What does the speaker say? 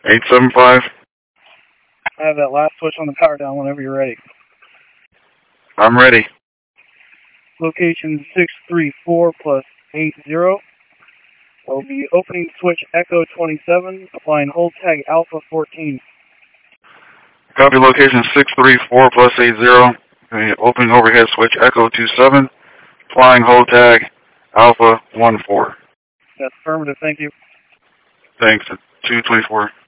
875. I have that last switch on the power down whenever you're ready. I'm ready. Location 634 plus 80. Will be opening switch Echo 27, applying hold tag Alpha 14. Copy location 634 plus 80. Opening overhead switch Echo 27. Flying hold tag Alpha 14. That's affirmative, thank you. Thanks. 224.